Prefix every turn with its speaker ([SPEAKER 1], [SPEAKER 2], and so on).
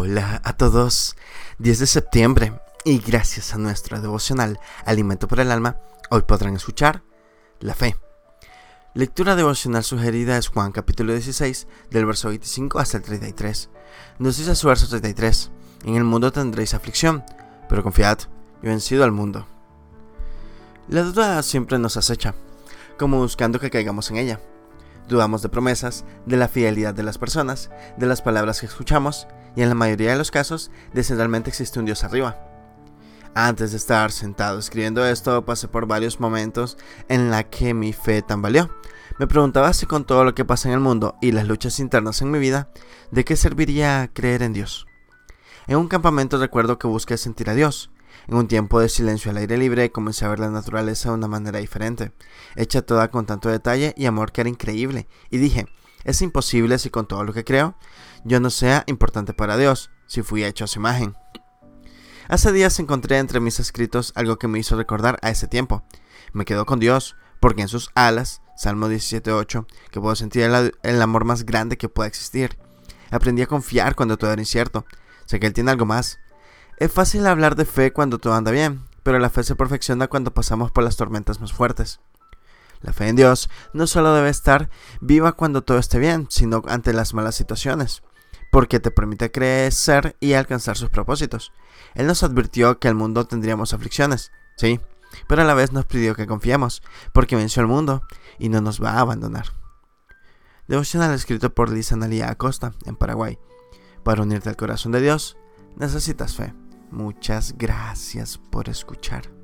[SPEAKER 1] Hola a todos, 10 de septiembre y gracias a nuestro devocional Alimento para el Alma, hoy podrán escuchar la fe. Lectura devocional sugerida es Juan capítulo 16 del verso 25 hasta el 33. Nos dice su verso 33, en el mundo tendréis aflicción, pero confiad, yo he vencido al mundo. La duda siempre nos acecha, como buscando que caigamos en ella. Dudamos de promesas, de la fidelidad de las personas, de las palabras que escuchamos y en la mayoría de los casos de si realmente existe un Dios arriba. Antes de estar sentado escribiendo esto, pasé por varios momentos en la que mi fe tambaleó. Me preguntaba si con todo lo que pasa en el mundo y las luchas internas en mi vida, ¿de qué serviría creer en Dios? En un campamento recuerdo que busqué sentir a Dios. En un tiempo de silencio al aire libre comencé a ver la naturaleza de una manera diferente, hecha toda con tanto detalle y amor que era increíble, y dije, es imposible si con todo lo que creo, yo no sea importante para Dios, si fui hecho a su imagen. Hace días encontré entre mis escritos algo que me hizo recordar a ese tiempo. Me quedo con Dios, porque en sus alas, Salmo 17:8, que puedo sentir el amor más grande que pueda existir. Aprendí a confiar cuando todo era incierto, sé que Él tiene algo más. Es fácil hablar de fe cuando todo anda bien, pero la fe se perfecciona cuando pasamos por las tormentas más fuertes. La fe en Dios no solo debe estar viva cuando todo esté bien, sino ante las malas situaciones, porque te permite crecer y alcanzar sus propósitos. Él nos advirtió que al mundo tendríamos aflicciones, sí, pero a la vez nos pidió que confiemos, porque venció al mundo y no nos va a abandonar. Devocional escrito por Liz Analía Acosta, en Paraguay. Para unirte al corazón de Dios, necesitas fe. Muchas gracias por escuchar.